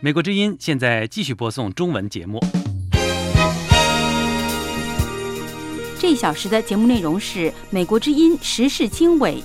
美国之音现在继续播送中文节目。 这一小时的节目内容是美国之音时事经纬。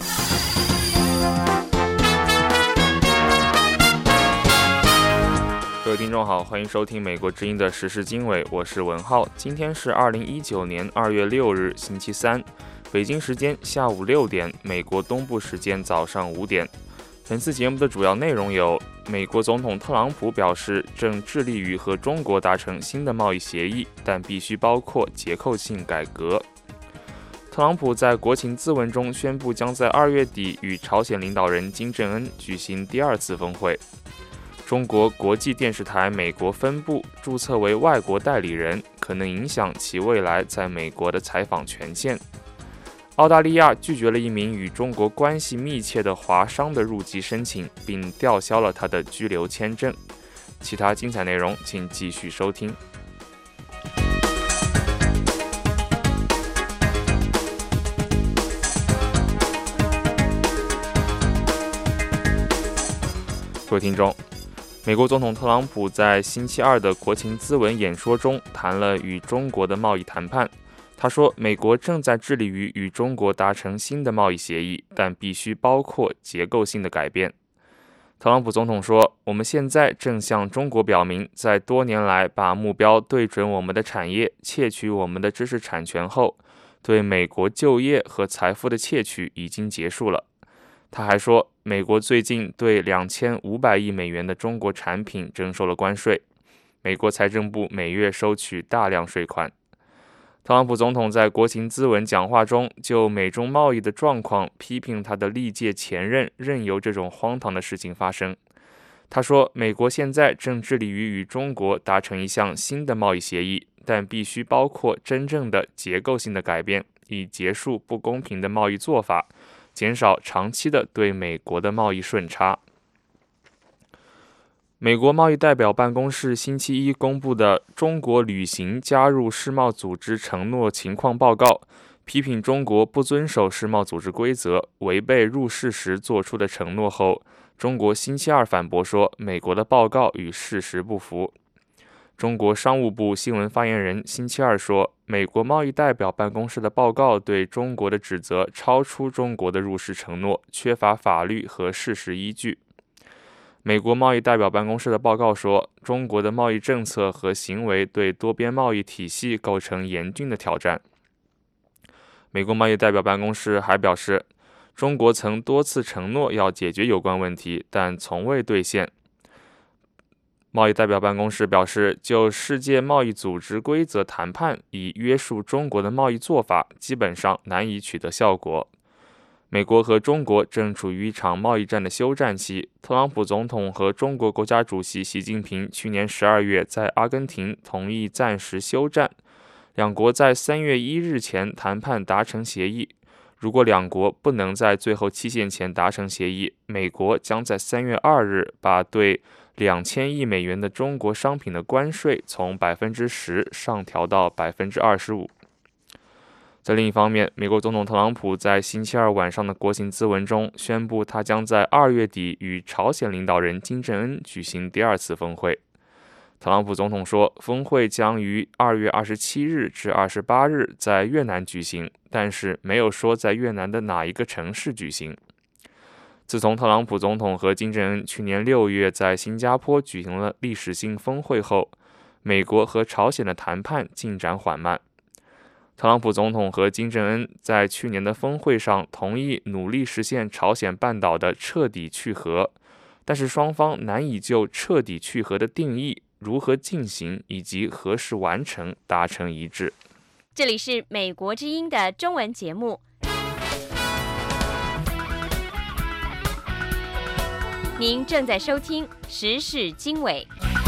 各位听众好，欢迎收听美国之音的时事经纬，我是文浩。今天是2019年2月6日，星期三，北京时间下午6点，美国东部时间早上5点。本次节目的主要内容有：美国总统特朗普表示，正致力于和中国达成新的贸易协议，但必须包括结构性改革。特朗普在国情咨文中宣布，将在2月底与朝鲜领导人金正恩举行第2次峰会。中国国际电视台美国分部注册为外国代理人，可能影响其未来在美国的采访权限。澳大利亚拒绝了一名与中国关系密切的华商的入籍申请，并吊销了他的居留签证。其他精彩内容请继续收听。各位听众，美国总统特朗普在星期二的国情咨文演说中谈了与中国的贸易谈判。他说，美国正在致力于与中国达成新的贸易协议，但必须包括结构性的改变。特朗普总统说，我们现在正向中国表明，在多年来把目标对准我们的产业，窃取我们的知识产权后，对美国就业和财富的窃取已经结束了。他还说，美国最近对2500亿美元的中国产品征收了关税，美国财政部每月收取大量税款。特朗普总统在国情咨文讲话中就美中贸易的状况批评他的历届前任任由这种荒唐的事情发生。他说，美国现在正致力于与中国达成一项新的贸易协议，但必须包括真正的结构性的改变，以结束不公平的贸易做法，减少长期的对美国的贸易顺差。美国贸易代表办公室星期一公布的中国履行加入世贸组织承诺情况报告，批评中国不遵守世贸组织规则，违背入世时做出的承诺后，中国星期二反驳说，美国的报告与事实不符。中国商务部新闻发言人星期二说，美国贸易代表办公室的报告对中国的指责超出中国的入世承诺，缺乏法律和事实依据。美国贸易代表办公室的报告说，中国的贸易政策和行为对多边贸易体系构成严峻的挑战。美国贸易代表办公室还表示，中国曾多次承诺要解决有关问题，但从未兑现。贸易代表办公室表示，就世界贸易组织规则谈判以约束中国的贸易做法，基本上难以取得效果。美国和中国正处于一场贸易战的休战期。特朗普总统和中国国家主席习近平去年12月在阿根廷同意暂时休战，两国在3月1日前谈判达成协议。如果两国不能在最后期限前达成协议，美国将在3月2日把对2000亿美元的中国商品的关税从10%上调到25%。在另一方面，美国总统特朗普在星期二晚上的国情咨文中宣布，他将在2月底与朝鲜领导人金正恩举行第2次峰会。特朗普总统说，峰会将于2月27日至28日在越南举行，但是没有说在越南的哪一个城市举行。自从特朗普总统和金正恩去年6月在新加坡举行了历史性峰会后，美国和朝鲜的谈判进展缓慢。特朗普总统和金正恩在去年的峰会上同意努力实现朝鲜半岛的彻底去核，但是双方难以就彻底去核的定义、如何进行以及何时完成达成一致。 这里是美国之音的中文节目，您正在收听时事经纬。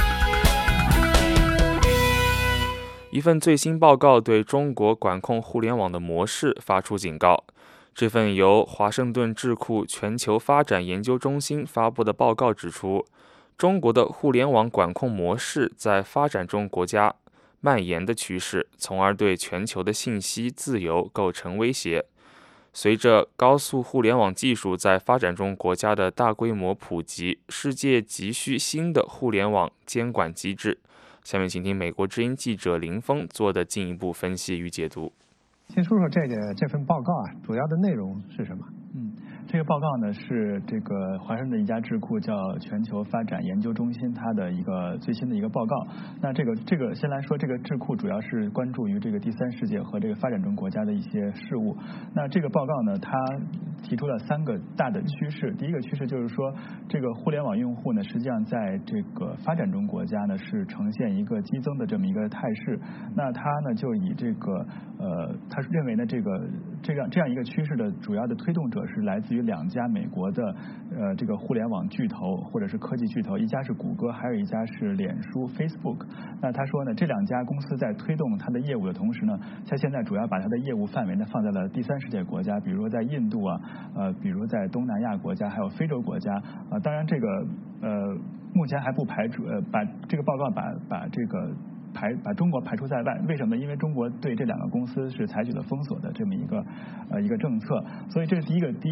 一份最新报告对中国管控互联网的模式发出警告。这份由华盛顿智库全球发展研究中心发布的报告指出，中国的互联网管控模式在发展中国家蔓延的趋势，从而对全球的信息自由构成威胁。 随着高速互联网技术在发展中国家的大规模普及，世界急需新的互联网监管机制。下面请听美国之音记者林峰做的进一步分析与解读。 先说说这份报告啊，主要的内容是什么？ 这个报告呢是这个华盛顿一家智库叫全球发展研究中心它的一个最新的一个报告。那这个先来说，这个智库主要是关注于这个第三世界和这个发展中国家的一些事务。那这个报告呢，它提出了3个大的趋势。第一个趋势就是说，这个互联网用户呢，实际上在这个发展中国家呢是呈现一个激增的这么一个态势。那它呢就以这个他认为呢这样一个趋势的主要的推动者是来自于2家美国的这个互联网巨头或者是科技巨头，一家是谷歌，还有一家是脸书 Facebook。那他说呢，这2家公司在推动它的业务的同时呢，它现在主要把它的业务范围呢放在了第三世界国家，比如说在印度啊，比如在东南亚国家，还有非洲国家啊。当然这个目前还不排除把这个报告把中国排除在外。为什么？因为中国对这2个公司是采取了封锁的这么一个政策。所以这是第一个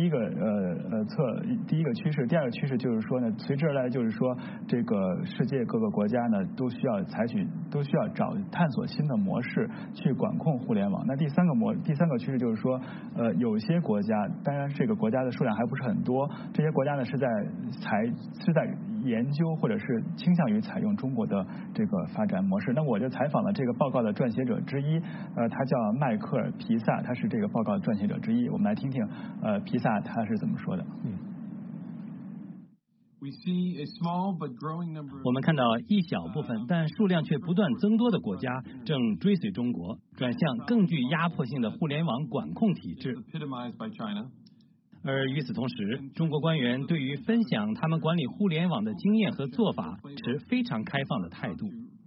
趋势。第2个趋势就是说呢，随之而来就是说，这个世界各个国家呢都需要探索新的模式去管控互联网。那第三个趋势就是说，有些国家，当然这个国家的数量还不是很多，这些国家呢是在研究或者是倾向于采用中国的这个发展模式。那我就采访了这个报告的撰写者之一，他叫迈克尔·皮萨，他是这个报告的撰写者之一。我们来听听皮萨他是怎么说的。 我们看到一小部分但数量却不断增多的国家正追随中国，转向更具压迫性的互联网管控体制。而与此同时，中国官员对于分享他们管理互联网的经验和做法持非常开放的态度。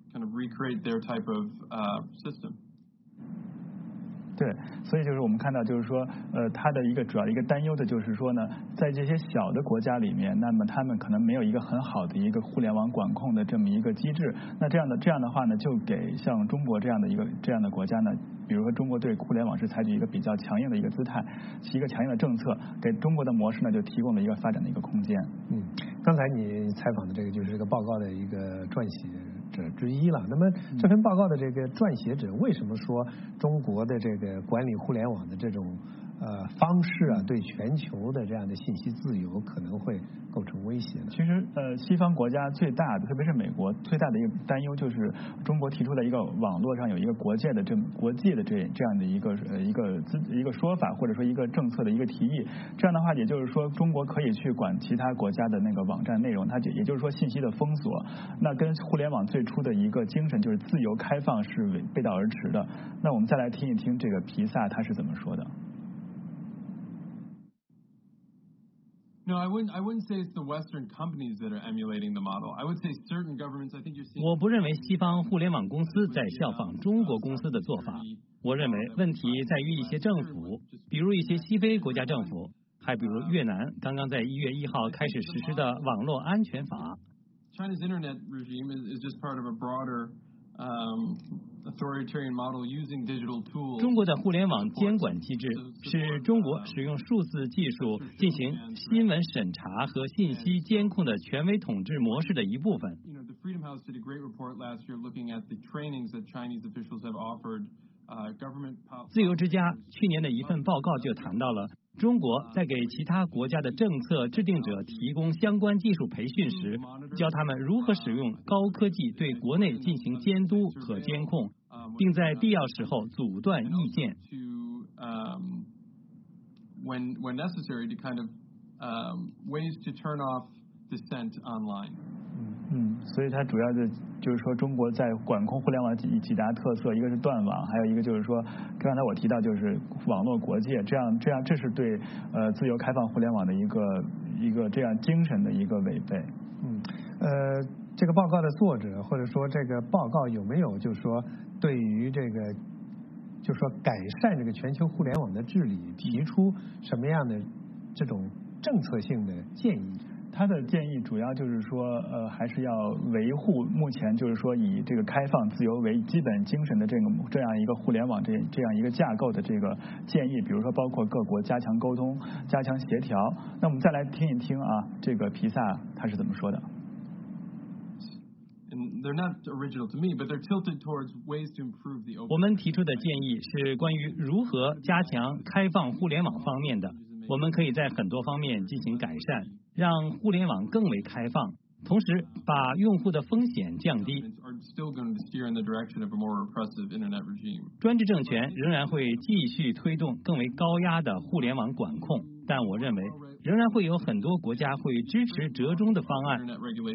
对，所以就是我们看到，就是说，它的主要的一个担忧的就是说呢，在这些小的国家里面，那么他们可能没有一个很好的一个互联网管控的这么一个机制。那这样的话呢，就给像中国这样的国家呢，比如说中国对互联网是采取一个比较强硬的一个姿态，一个强硬的政策，给中国的模式呢就提供了一个发展的一个空间。 刚才你采访的这个就是这个报告的一个撰写者之一了。那么这份报告的这个撰写者为什么说中国的这个管理互联网的这种方式啊，对全球的这样的信息自由可能会构成威胁呢？ 其实西方国家最大的，特别是美国最大的一个担忧就是中国提出了一个网络上有一个国界的这样的一个说法，或者说一个政策的一个提议。这样的话，也就是说中国可以去管其他国家的那个网站内容，也就是说信息的封锁。那跟互联网最初的一个精神就是自由开放是背道而驰的。那我们再来听一听这个皮萨他是怎么说的。 我不认为西方互联网公司在效仿中国公司的做法。我认为问题在于一些政府，比如一些西非国家政府，还比如越南刚刚在1月1号开始实施的网络安全法。中国的互联网监管机制是中国使用数字技术进行新闻审查和信息监控的权威统治模式的一部分。自由之家去年的一份报告就谈到了中国在给其他国家的政策制定者提供相关技术培训时，教他们如何使用高科技对国内进行监督和监控，并在必要时候阻断意见。 所以它主要就是说中国在管控互联网几大特色，一个是断网，还有一个就是说刚才我提到就是网络国界，这是对自由开放互联网的一个这样精神的一个违背。 这个报告的作者或者说这个报告有没有就是说对于这个就是说改善这个全球互联网的治理提出什么样的这种政策性的建议？ 他的建议主要就是说，还是要维护目前就是说以这个开放自由为基本精神的这样一个互联网这样一个架构的这个建议，比如说包括各国加强沟通、加强协调。那我们再来听一听啊，这个皮萨他是怎么说的。 我们提出的建议是关于如何加强开放互联网方面的。我们可以在很多方面进行改善，让互联网更为开放，同时把用户的风险降低。专制政权仍然会继续推动更为高压的互联网管控，但我认为仍然会有很多国家会支持折中的方案。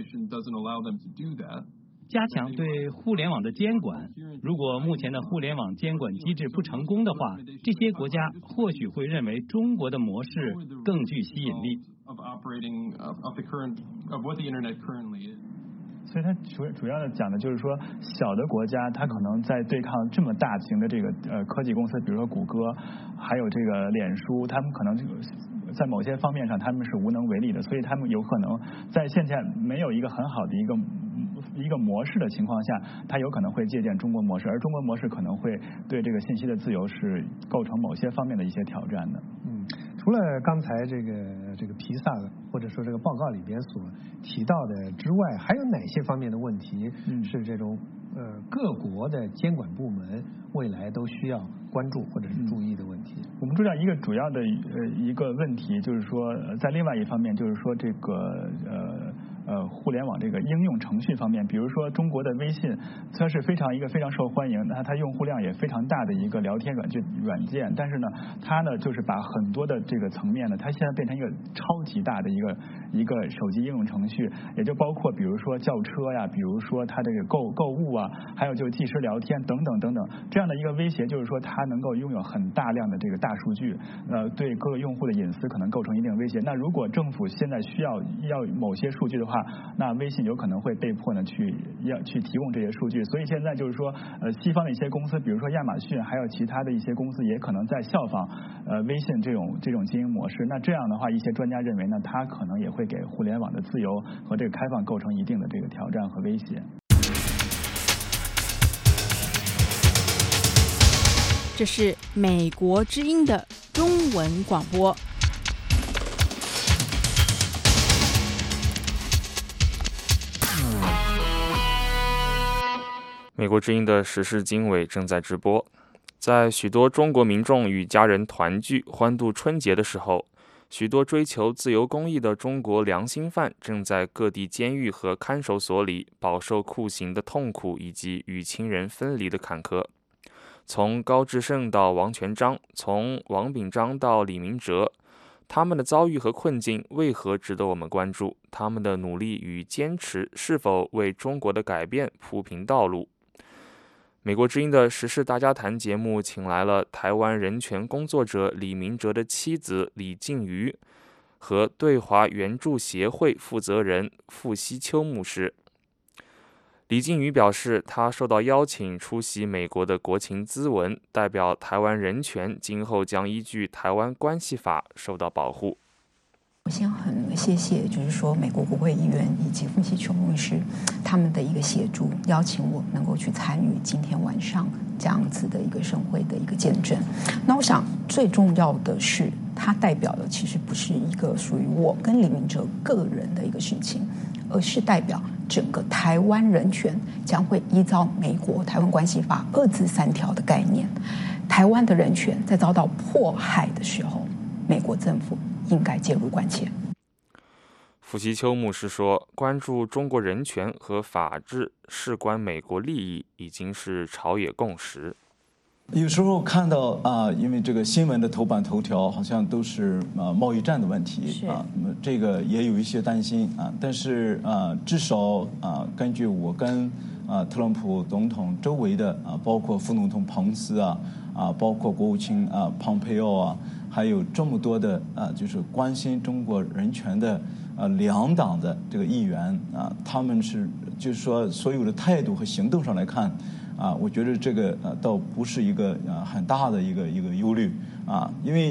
加强对互联网的监管。如果目前的互联网监管机制不成功的话，这些国家或许会认为中国的模式更具吸引力。 所以它主要的讲的就是说，小的国家它可能在对抗这么大型的这个科技公司，比如说谷歌，还有这个脸书，他们可能在某些方面上他们是无能为力的，所以他们有可能在现在没有一个很好的一个模式的情况下，它有可能会借鉴中国模式，而中国模式可能会对这个信息的自由是构成某些方面的一些挑战的。 除了刚才这个皮萨或者说这个报告里边所提到的之外，还有哪些方面的问题是这种各国的监管部门未来都需要关注或者是注意的问题？ 我们注意到一个主要的一个问题，就是说在另外一方面，就是说这个互联网这个应用程序方面，比如说中国的微信，它是一个非常受欢迎，它用户量也非常大的一个聊天软件，但是呢，它呢就是把很多的这个层面呢，它现在变成一个超级大的一个手机应用程序，也就包括比如说叫车呀，比如说它这个购物啊，还有就是即时聊天等等等等，这样的一个威胁就是说它能够拥有很大量的这个大数据，对各个用户的隐私可能构成一定威胁。那如果政府现在需要某些数据的话，那微信有可能会被迫呢去提供这些数据，所以现在就是说西方的一些公司，比如说亚马逊，还有其他的一些公司也可能在效仿微信这种经营模式。那这样的话，一些专家认为呢，它可能也会给互联网的自由和这个开放构成一定的这个挑战和威胁。 这是美国之音的中文广播。 美国之音的时事经纬正在直播。在许多中国民众与家人团聚欢度春节的时候，许多追求自由公义的中国良心犯正在各地监狱和看守所里饱受酷刑的痛苦以及与亲人分离的坎坷。从高志胜到王全璋，从王炳章到李明哲，他们的遭遇和困境为何值得我们关注？他们的努力与坚持是否为中国的改变铺平道路？美国之音的时事大家谈节目请来了台湾人权工作者李明哲的妻子李静瑜和对华援助协会负责人傅希秋牧师。李静瑜表示，他受到邀请出席美国的国情咨文，代表台湾人权今后将依据台湾关系法受到保护。 我先很谢谢，就是说美国国会议员以及傅希秋牧师他们的一个协助，邀请我能够去参与今天晚上这样子的一个盛会的一个见证。那我想最重要的是，它代表的其实不是一个属于我跟李明哲个人的一个事情，而是代表整个台湾人权将会依照美国台湾关系法2字3条的概念，台湾的人权在遭到迫害的时候，美国政府应该介入关切。 傅希秋牧师说，关注中国人权和法治事关美国利益已经是朝野共识。 有时候看到因为这个新闻的头版头条好像都是贸易战的问题那么这个也有一些担心但是至少根据我跟特朗普总统周围的包括副总统彭斯包括国务卿蓬佩奥还有这么多的就是关心中国人权的两党的这个议员他们是就是说所有的态度和行动上来看我觉得这个倒不是一个很大的一个忧虑因为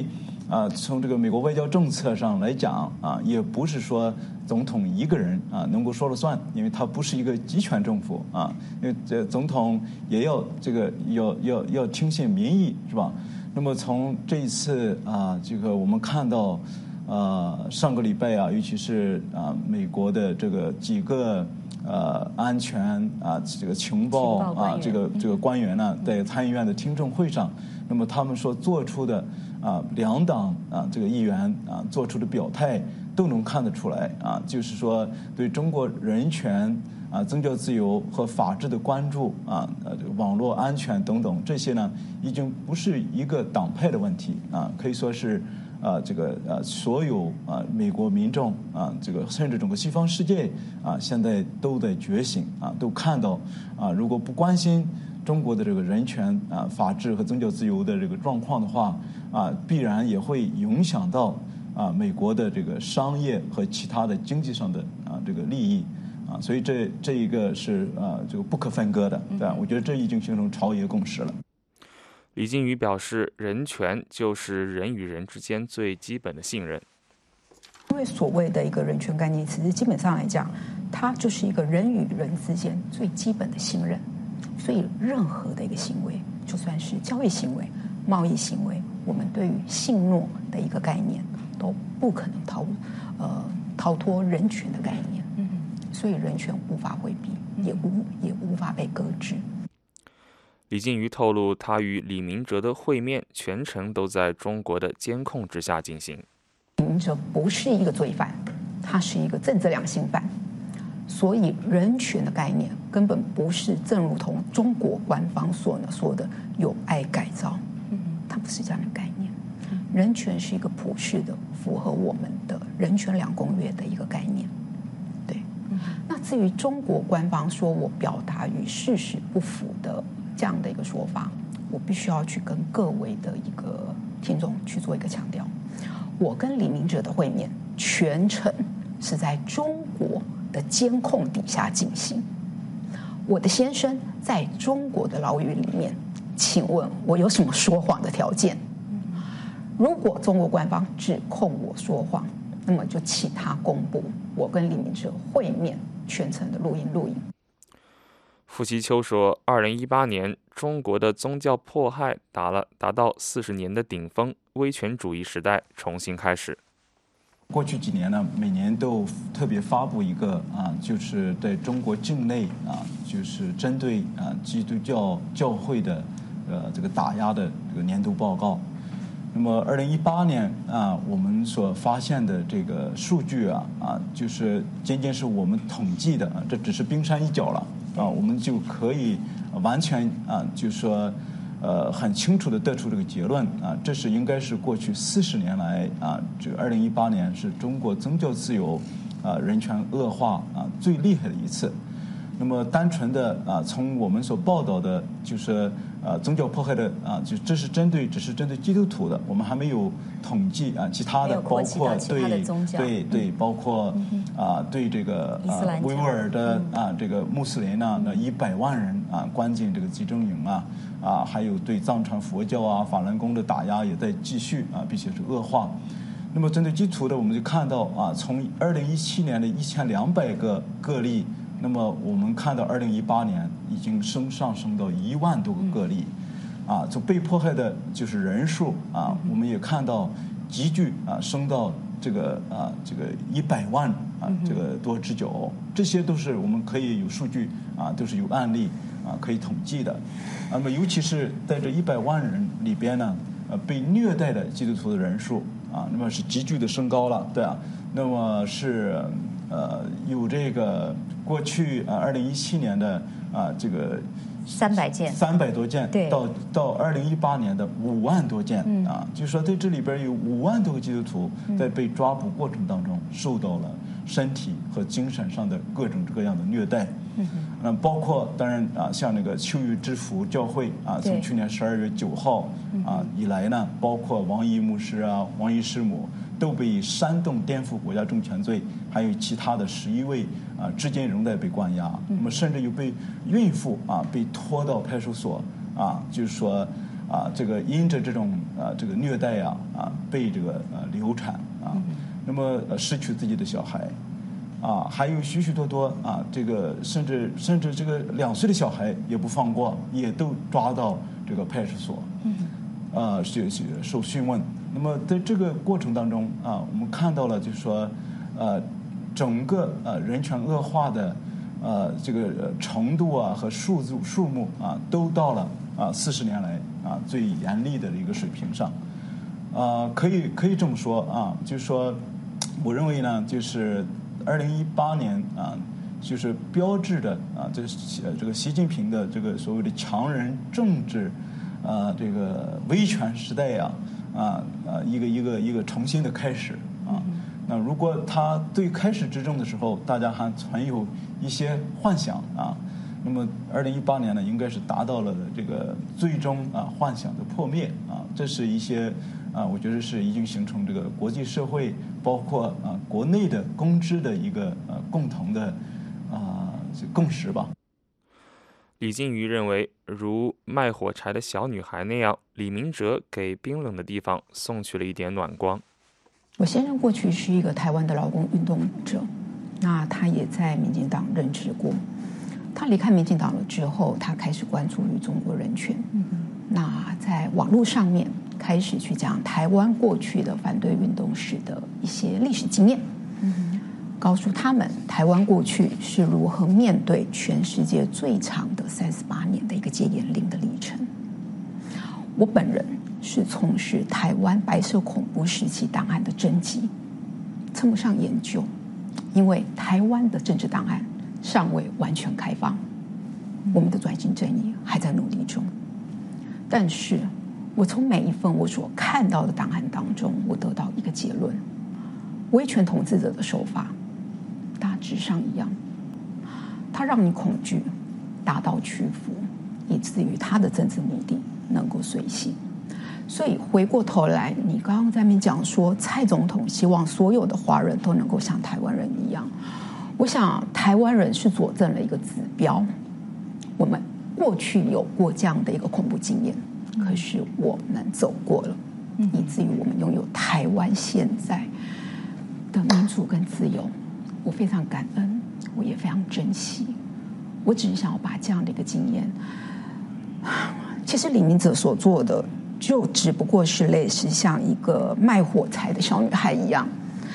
从这个美国外交政策上来讲也不是说总统一个人能够说了算，因为他不是一个集权政府因为这总统也要这个要听信民意，是吧？那么从这一次这个我们看到上个礼拜尤其是美国的这个几个安全这个情报这个官员呢，在参议院的听证会上，那么他们所做出的两党这个议员做出的表态都能看得出来就是说对中国人权宗教自由和法治的关注网络安全等等，这些呢已经不是一个党派的问题可以说是这个所有美国民众这个甚至整个西方世界现在都在觉醒都看到如果不关心中国的这个人权法治和宗教自由的这个状况的话必然也会影响到美国的这个商业和其他的经济上的这个利益所以这一个是这个不可分割的，对吧？我觉得这已经形成朝野共识了。 李金宇表示，人权就是人与人之间最基本的信任。 因为所谓的一个人权概念，其实基本上来讲，它就是一个人与人之间最基本的信任。所以任何的一个行为，就算是交易行为、贸易行为，我们对于信诺的一个概念，都不可能逃脱人权的概念。所以人权无法回避，也无法被搁置。 李金瑜透露，他与李明哲的会面全程都在中国的监控之下进行。 李明哲不是一个罪犯，他是一个政治良心犯，所以人权的概念根本不是正如同中国官方所说的有爱改造，它不是这样的概念。人权是一个普世的，符合我们的人权两公约的一个概念。对，那至于中国官方说我表达与事实不符的这样的一个说法，我必须要去跟各位的一个听众去做一个强调。我跟李明哲的会面全程是在中国的监控底下进行，我的先生在中国的牢狱里面，请问我有什么说谎的条件？如果中国官方指控我说谎，那么就请他公布我跟李明哲会面全程的录音。 傅其秋说，2018年中国的宗教迫害达到40年的顶峰，威权主义时代重新开始。 过去几年呢，每年都特别发布一个就是在中国境内就是针对基督教教会的这个打压的这个年度报告。那么2018年我们所发现的这个数据就是仅仅是我们统计的这只是冰山一角了我们就可以完全就是说很清楚地得出这个结论这是应该是过去40年来这个2018年是中国宗教自由人权恶化最厉害的一次。那么单纯的从我们所报道的就是宗教迫害的就这是只是针对基督徒的，我们还没有统计其他的，包括对包括对这个维吾尔的这个穆斯林那100万人关进这个集中营还有对藏传佛教法轮功的打压也在继续并且是恶化。那么针对基督徒的，我们就看到从2017年的1200个个例，那么我们看到2018年已经上升到1万多个个例，就被迫害的就是人数我们也看到急剧升到这个100万这个多之久，这些都是我们可以有数据都是有案例可以统计的。那么尤其是在这100万人里边呢，被虐待的基督徒的人数那么是急剧的升高了，对那么是有这个过去2017年的这个300多件，到2018年的5万多件就是说在这里边有5万多个基督徒在被抓捕过程当中受到了身体和精神上的各种各样的虐待。包括当然像那个秋雨之福教会从去年12月9号以来呢，包括王毅牧师王毅师母都被煽动颠覆国家政权罪，还有其他的11位至今仍在被关押。那么甚至有被孕妇被拖到派出所就是说这个因着这种这个虐待被这个流产那么失去自己的小孩还有许许多多这个甚至这个2岁的小孩也不放过，也都抓到这个派出所受讯问。那么在这个过程当中我们看到了就是说整个人权恶化的这个程度和数目都到了40年来最严厉的一个水平上。可以这么说就是说我认为呢，就是2018年就是标志着这个习近平的这个所谓的强人政治这个威权时代一个重新的开始那如果他对开始执政的时候大家还存有一些幻想那么2018年呢应该是达到了这个最终幻想的破灭这是一些我觉得是已经形成这个国际社会包括国内的公知的一个共同的共识吧。 李靖瑜认为，如卖火柴的小女孩那样，李明哲给冰冷的地方送去了一点暖光。 我先生过去是一个台湾的劳工运动者，那他也在民进党任职过。他离开民进党了之后，他开始关注于中国人权。那在网络上面开始去讲台湾过去的反对运动史的一些历史经验，告诉他们台湾过去是如何面对全世界最长的38年的一个戒严令的历程。我本人是从事台湾白色恐怖时期档案的侦辑，称不上研究，因为台湾的政治档案尚未完全开放，我们的转型正义还在努力中。但是我从每一份我所看到的档案当中，我得到一个结论：威权统治者的手法大致上一样，他让你恐惧，达到屈服，以至于他的政治目的能够遂行。所以回过头来，你刚刚在那边讲说蔡总统希望所有的华人都能够像台湾人一样，我想台湾人是佐证了一个指标，我们过去有过这样的一个恐怖经验，可是我们走过了，以至于我们拥有台湾现在的民主跟自由。我非常感恩，我也非常珍惜。我只是想要把这样的一个经验，其实李明哲所做的就只不过是类似像一个卖火柴的小女孩一样，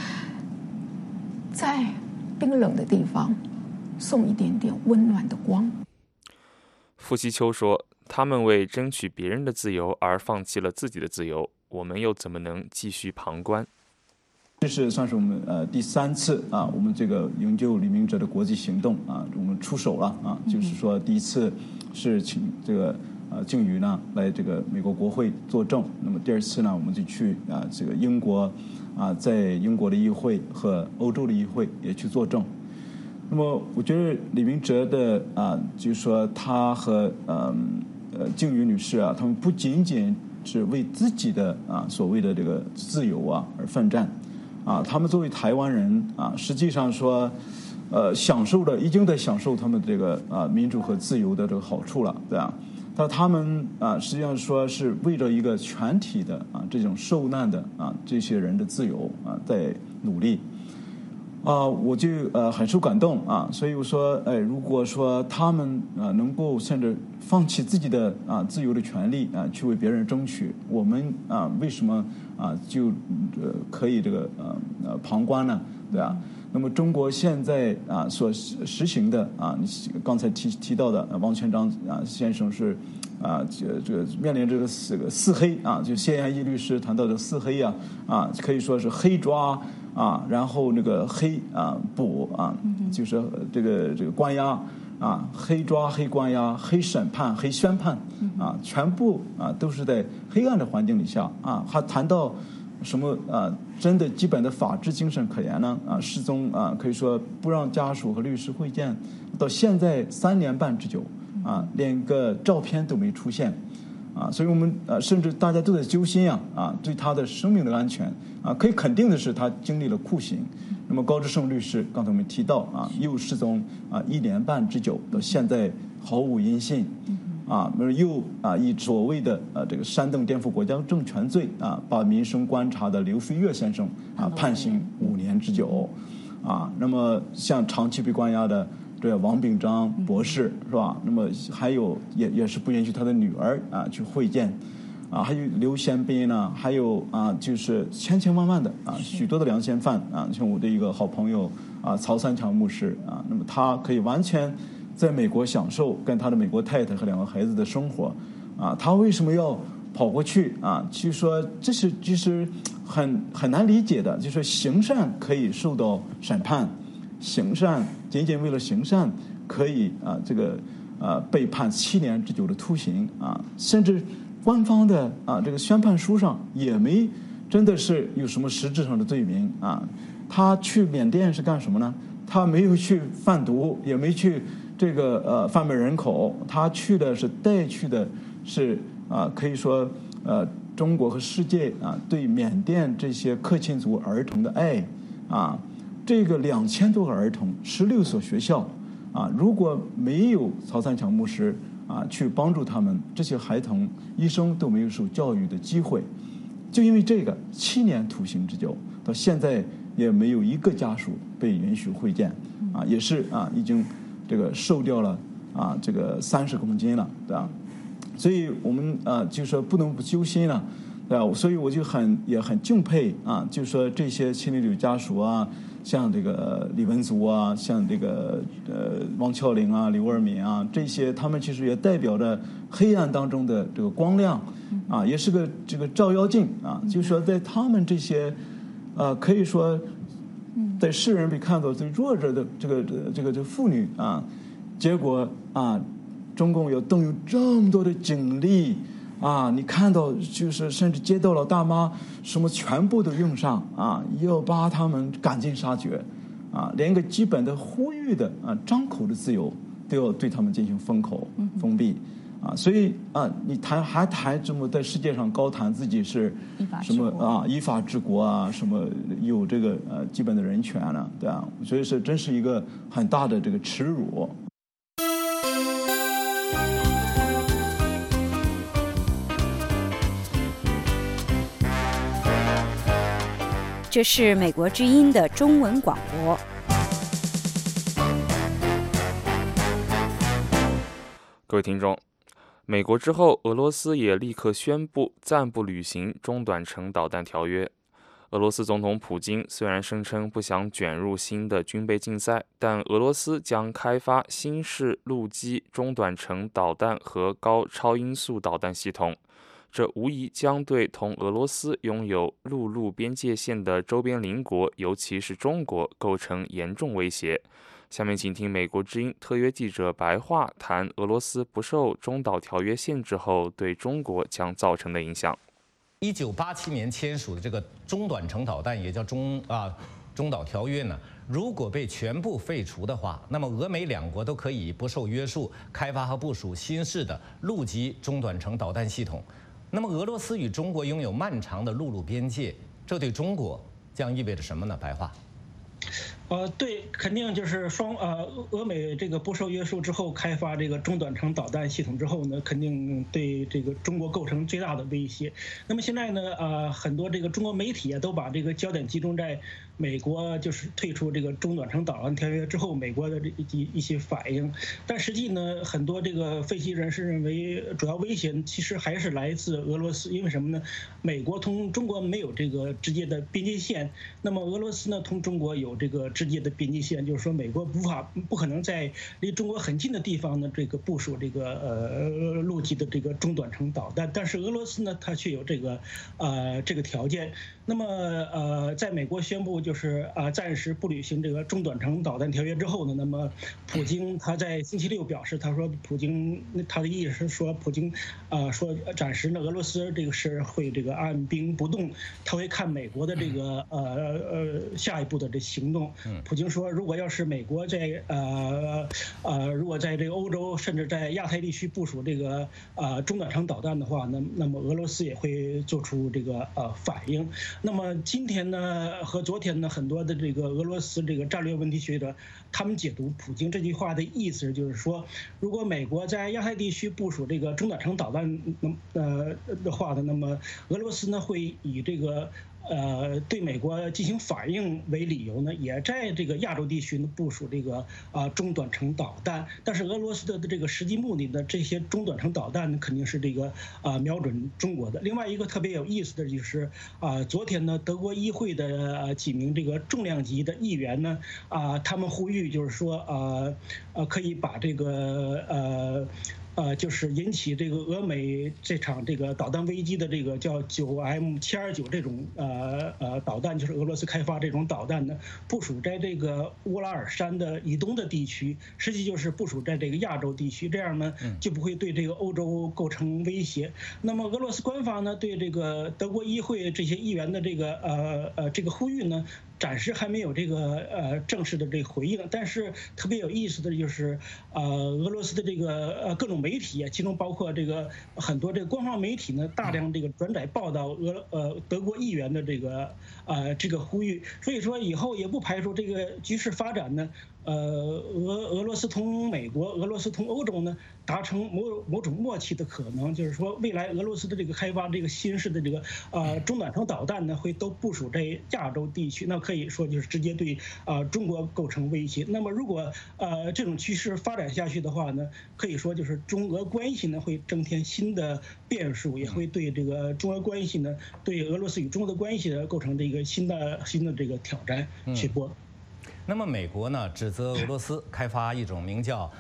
在冰冷的地方送一点点温暖的光。 傅希秋说，他们为争取别人的自由而放弃了自己的自由，我们又怎么能继续旁观？ 这是算是我们第3次我们这个营救李明哲的国际行动我们出手了就是说第一次是请这个靖宇呢来这个美国国会作证，那么第2次呢我们就去这个英国在英国的议会和欧洲的议会也去作证。那么我觉得李明哲的就是说他和靖宇女士他们不仅仅是为自己的所谓的这个自由而奋战他们作为台湾人实际上说已经在享受他们这个民主和自由的这个好处了，对吧？但他们实际上说是为了一个全体的这种受难的这些人的自由在努力我就很受感动所以我说如果说他们能够甚至放弃自己的自由的权利去为别人争取，我们为什么就可以这个旁观呢？对吧？那么中国现在所实行的你刚才提到的王全璋先生是这个面临这个四黑就谢延义律师谈到的四黑可以说是黑抓然后那个黑捕就是这个关押黑抓黑关押黑审判黑宣判全部都是在黑暗的环境底下还谈到什么真的基本的法治精神可言呢失踪可以说不让家属和律师会见，到现在3年半之久连个照片都没出现所以我们甚至大家都在揪心对他的生命的安全可以肯定的是他经历了酷刑。那么高志胜律师刚才我们提到又失踪1年半之久，到现在毫无音信又以所谓的这个煽动颠覆国家政权罪把民生观察的刘岁月先生判刑5年之久那么像长期被关押的这王炳章博士是吧？那么还有也是不允许他的女儿去会见还有刘宪斌呢，还有就是千千万万的许多的良心犯像我的一个好朋友曹三强牧师那么他可以完全在美国享受跟他的美国太太和2个孩子的生活他为什么要跑过去就说这是就是很难理解的，就是行善可以受到审判，行善仅仅为了行善可以这个被判7年之久的徒刑甚至官方的这个宣判书上也没真的是有什么实质上的罪名他去缅甸是干什么呢？他没有去贩毒，也没去这个贩卖人口，他去的是带去的是可以说中国和世界对缅甸这些克钦族儿童的爱这个2000多个儿童，16所学校如果没有曹三强牧师去帮助他们，这些孩童一生都没有受教育的机会。就因为这个7年徒刑之久，到现在也没有一个家属被允许会见也是已经这个瘦掉了这个30公斤了，对吧？所以我们就说不能不揪心了，对吧？所以我就也很敬佩就说这些亲历者家属像这个李文足像这个王峭岭刘二敏这些他们其实也代表着黑暗当中的这个光亮也是个这个照妖镜就是说在他们这些可以说在世人被看作最弱者的这个妇女结果中共要动用这么多的警力你看到就是甚至街道老大妈什么全部都用上要把他们赶尽杀绝连个基本的呼吁的张口的自由都要对他们进行封闭所以你还谈这么在世界上高谈自己是什么依法治国什么有这个基本的人权呢？对吧？所以是真是一个很大的这个耻辱。 这是美国之音的中文广播。 各位听众，美国之后，俄罗斯也立刻宣布暂不履行中短程导弹条约。俄罗斯总统普京虽然声称不想卷入新的军备竞赛，但俄罗斯将开发新式陆基中短程导弹和高超音速导弹系统，这无疑将对同俄罗斯拥有陆路边界线的周边邻国，尤其是中国，构成严重威胁。下面请听美国之音特约记者白桦谈俄罗斯不受中导条约限制后对中国将造成的影响。 1987年签署的这个中短程导弹，也叫中导条约呢，如果被全部废除的话，那么俄美2国都可以不受约束开发和部署新式的陆基中短程导弹系统。那么俄罗斯与中国拥有漫长的陆路边界，这对中国将意味着什么呢？白桦。 对，肯定就是俄美这个不受约束之后开发这个中短程导弹系统之后呢，肯定对这个中国构成最大的威胁。那么现在呢，很多这个中国媒体都把这个焦点集中在美国就是退出这个中短程导弹条约之后，美国的一些反应。但实际呢，很多这个分析人士认为，主要威胁其实还是来自俄罗斯。因为什么呢？美国同中国没有这个直接的边界线，那么俄罗斯呢同中国有这个直接的边界线，就是说美国不可能在离中国很近的地方呢这个部署这个陆基的这个中短程导弹，但是俄罗斯呢它却有这个条件。那么在美国宣布就是暂时不履行这个中短程导弹条约之后呢，那么普京他在星期六表示，他说他的意思是说普京说暂时呢俄罗斯这个是会这个按兵不动，他会看美国的这个下一步的这行动。普京说，如果要是美国如果在这个欧洲甚至在亚太地区部署这个中短程导弹的话，那么俄罗斯也会做出这个反应。那么今天呢和昨天天呢，很多的这个俄罗斯这个战略问题学者，他们解读普京这句话的意思就是说，如果美国在亚太地区部署这个中短程导弹的话呢，那么俄罗斯呢会以这个对美国进行反应为理由呢，也在这个亚洲地区呢部署这个中短程导弹。但是俄罗斯的这个实际目的呢，这些中短程导弹呢肯定是这个瞄准中国的。另外一个特别有意思的就是昨天呢，德国议会的几名这个重量级的议员呢他们呼吁就是说可以把这个就是引起这个俄美这场这个导弹危机的这个叫9M729这种导弹，就是俄罗斯开发这种导弹呢，部署在这个乌拉尔山的以东的地区，实际就是部署在这个亚洲地区，这样呢就不会对这个欧洲构成威胁。那么俄罗斯官方呢对这个德国议会这些议员的这个呼吁呢，暂时还没有这个正式的这个回应，但是特别有意思的就是俄罗斯的这个各种媒体啊，其中包括这个很多这个官方媒体呢，大量这个转载报道德国议员的这个呼吁，所以说以后也不排除这个局势发展呢，俄罗斯同美国、俄罗斯同欧洲呢达成某种默契的可能，就是说未来俄罗斯的这个开发这个新式的这个中短程导弹呢，会都部署在亚洲地区，那可以说就是直接对中国构成威胁。那么如果这种趋势发展下去的话呢，可以说就是中俄关系呢会增添新的变数，也会对这个中俄关系呢，对俄罗斯与中国的关系呢构成这个新的这个挑战。徐波。 那么美国呢指责俄罗斯开发一种名叫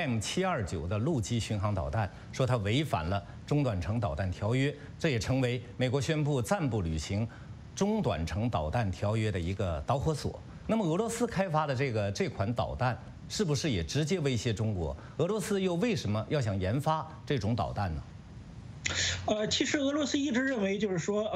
9M729的陆基巡航导弹，说它违反了中短程导弹条约，这也成为美国宣布暂不履行中短程导弹条约的一个导火索。那么俄罗斯开发的这款导弹是不是也直接威胁中国？俄罗斯又为什么要想研发这种导弹呢？ 其实俄罗斯一直认为就是说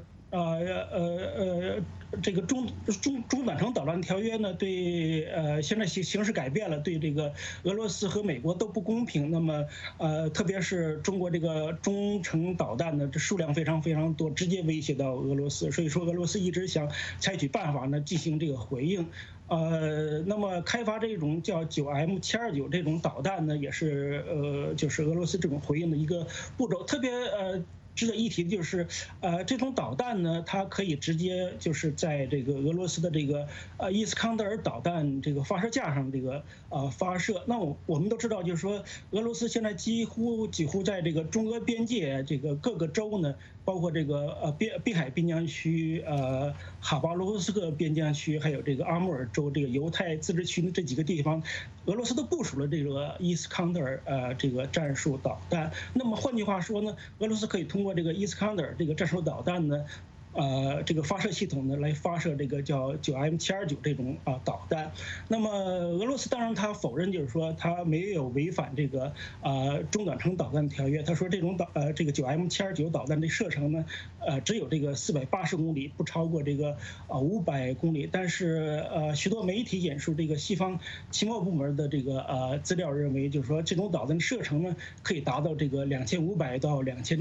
这个中短程导弹条约呢，对现在形势改变了，对这个俄罗斯和美国都不公平。那么特别是中国这个中程导弹呢，这数量非常非常多，直接威胁到俄罗斯。所以说俄罗斯一直想采取办法呢进行这个回应。那么开发这种叫9M729这种导弹呢，也是就是俄罗斯这种回应的一个步骤。特别值得一提的就是，这种导弹呢，它可以直接就是在这个俄罗斯的这个伊斯康德尔导弹这个发射架上这个发射。那我们都知道，就是说俄罗斯现在几乎在这个中俄边界这个各个州呢，包括这个滨海边疆区、哈巴罗夫斯克边疆区，还有这个阿穆尔州这个犹太自治区的这几个地方，俄罗斯都部署了这个伊斯康德尔这个战术导弹。那么换句话说呢，俄罗斯可以通过这个伊斯康德尔这个战术导弹呢，这个发射系统呢来发射这个叫9M729这种导弹。那么俄罗斯当然他否认，就是说他没有违反这个中短程导弹条约。他说这种这个9M729导弹的射程呢，只有这个480公里，不超过这个500公里。但是许多媒体引述这个西方情报部门的这个资料认为，就是说这种导弹的射程呢可以达到这个2500到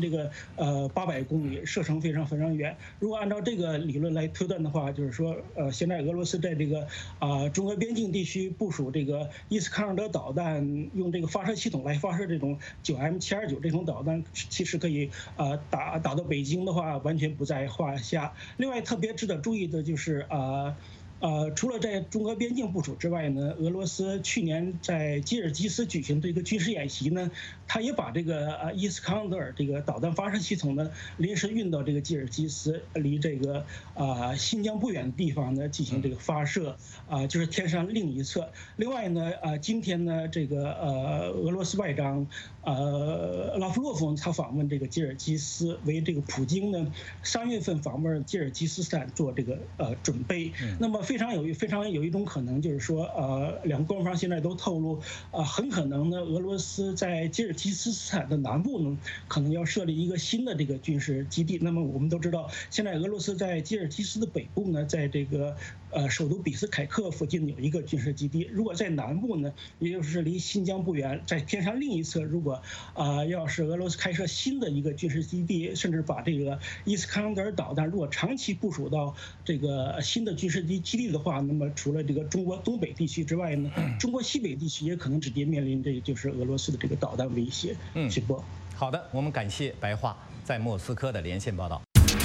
2800公里，射程非常非常远。如果按照这个理论来推断的话，就是说，现在俄罗斯在这个中俄边境地区部署这个伊斯康德尔导弹，用这个发射系统来发射这种9M729这种导弹，其实可以打到北京的话，完全不在话下。另外，特别值得注意的就是除了在中俄边境部署之外呢，俄罗斯去年在吉尔吉斯举行的一个军事演习呢，他也把这个伊斯康德尔这个导弹发射系统呢临时运到这个吉尔吉斯，离这个新疆不远的地方呢进行这个发射，就是天山另一侧。另外呢，今天呢，这个俄罗斯外长拉夫洛夫他访问这个吉尔吉斯，为这个普京呢3月份访问吉尔吉斯斯坦做这个准备。那么非常有一种可能，就是说两个官方现在都透露，很可能呢，俄罗斯在吉尔吉斯斯坦的南部呢，可能要设立一个新的这个军事基地。那么我们都知道，现在俄罗斯在吉尔吉斯的北部呢，在这个首都比斯凯克附近有一个军事基地。如果在南部呢，也就是离新疆不远，在天山另一侧，如果要是俄罗斯开设新的一个军事基地，甚至把这个伊斯康德尔导弹如果长期部署到这个新的军事基地的话，那么除了这个中国东北地区之外呢，中国西北地区也可能直接面临这个就是俄罗斯的这个导弹威胁。徐波， 好的，我们感谢白桦在莫斯科的连线报道。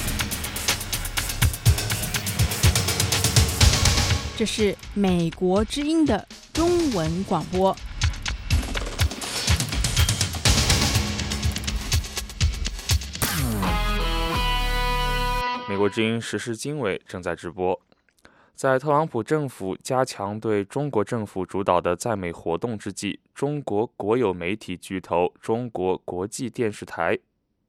这是美国之音的中文广播。 美国之音时事经纬正在直播。在特朗普政府加强对中国政府主导的在美活动之际，中国国有媒体巨头中国国际电视台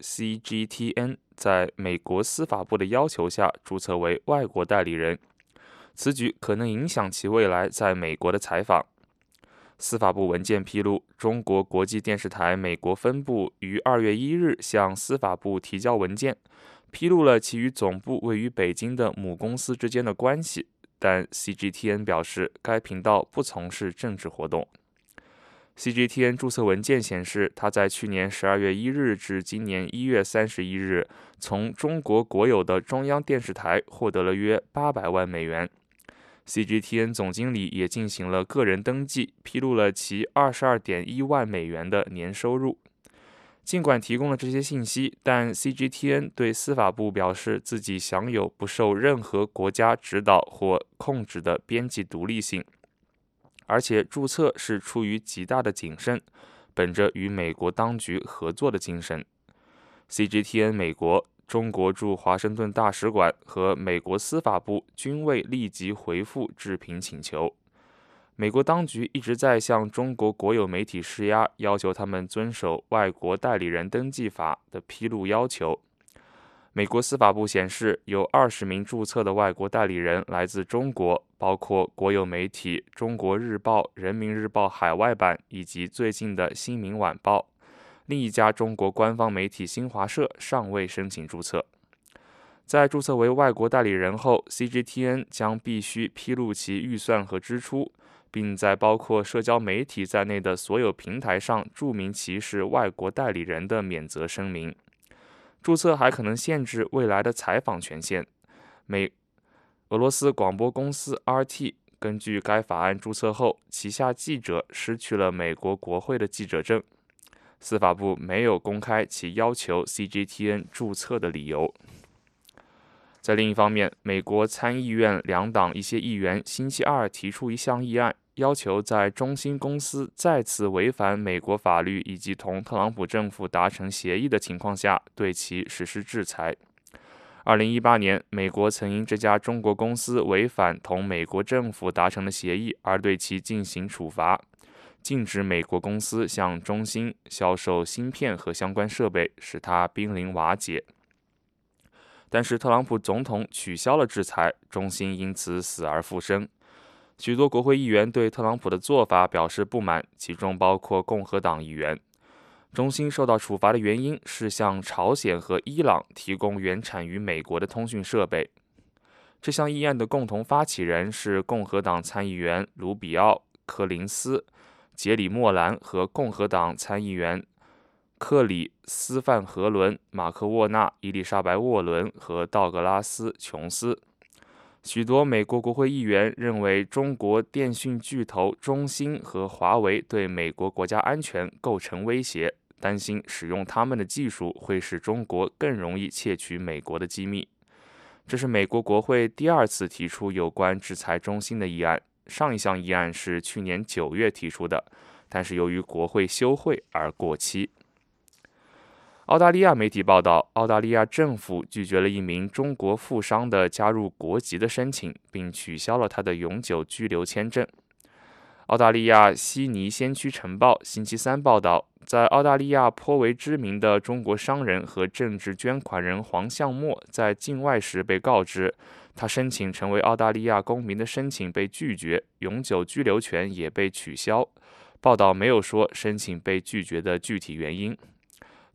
CGTN 在美国司法部的要求下注册为外国代理人，此举可能影响其未来在美国的采访。司法部文件披露，中国国际电视台美国分部于2月1日向司法部提交文件，披露了其与总部位于北京的母公司之间的关系，但 CGTN 表示该频道不从事政治活动。CGTN 注册文件显示，他在去年12月1日至今年1月31日从中国国有的中央电视台获得了约800万美元。CGTN 总经理也进行了个人登记，披露了其22.1万美元的年收入。尽管提供了这些信息，但 CGTN 对司法部表示自己享有不受任何国家指导或控制的编辑独立性，而且注册是出于极大的谨慎，本着与美国当局合作的精神。CGTN 美国、中国驻华盛顿大使馆和美国司法部均未立即回复置评请求。美国当局一直在向中国国有媒体施压，要求他们遵守外国代理人登记法的披露要求。美国司法部显示，有20名注册的外国代理人来自中国，包括国有媒体《中国日报》、《人民日报》海外版以及最近的《新民晚报》。另一家中国官方媒体新华社尚未申请注册。在注册为外国代理人后， CGTN 将必须披露其预算和支出，并在包括社交媒体在内的所有平台上注明其是外国代理人的免责声明。注册还可能限制未来的采访权限。俄罗斯广播公司 RT 根据该法案注册后，旗下记者失去了美国国会的记者证。司法部没有公开其要求 CGTN 注册的理由。在另一方面，美国参议院两党一些议员星期二提出一项议案，要求在中兴公司再次违反美国法律以及同特朗普政府达成协议的情况下，对其实施制裁。2018年，美国曾因这家中国公司违反同美国政府达成的协议而对其进行处罚，禁止美国公司向中兴销售芯片和相关设备，使它濒临瓦解。但是特朗普总统取消了制裁，中兴因此死而复生。许多国会议员对特朗普的做法表示不满，其中包括共和党议员。中兴受到处罚的原因是向朝鲜和伊朗提供原产于美国的通讯设备。这项议案的共同发起人是共和党参议员卢比奥、柯林斯、杰里莫兰和共和党参议员克里斯范和伦、马克沃纳、伊丽莎白沃伦和道格拉斯琼斯。许多美国国会议员认为中国电讯巨头中兴和华为对美国国家安全构成威胁，担心使用他们的技术会使中国更容易窃取美国的机密。这是美国国会第二次提出有关制裁中兴的议案，上一项议案是去年9月提出的，但是由于国会休会而过期。澳大利亚媒体报道，澳大利亚政府拒绝了一名中国富商的加入国籍的申请，并取消了他的永久居留签证。澳大利亚悉尼先驱晨报星期三报道，在澳大利亚颇为知名的中国商人和政治捐款人黄向墨在境外时被告知，他申请成为澳大利亚公民的申请被拒绝，永久居留权也被取消。报道没有说申请被拒绝的具体原因。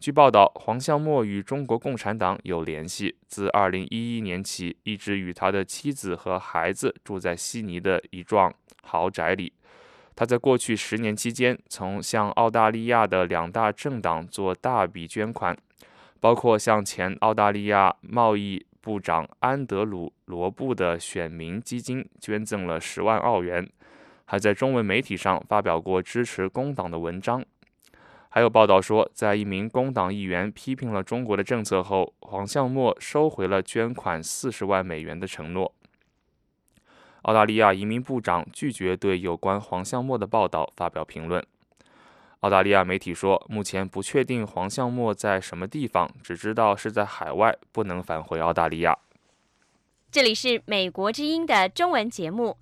据报道，黄向墨与中国共产党有联系，自2011年起一直与他的妻子和孩子住在悉尼的一幢豪宅里。他在过去10年期间，从向澳大利亚的2大政党做大笔捐款，包括向前澳大利亚贸易部长安德鲁·罗布的选民基金捐赠了10万澳元，还在中文媒体上发表过支持工党的文章。还有报道说，在一名工党议员批评了中国的政策后，黄向墨收回了捐款40万美元的承诺。澳大利亚移民部长拒绝对有关黄向墨的报道发表评论。澳大利亚媒体说，目前不确定黄向墨在什么地方，只知道是在海外，不能返回澳大利亚。 这里是美国之音的中文节目。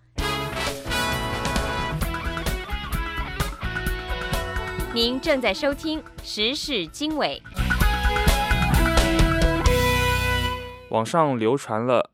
您正在收听时事经纬。 网上流传了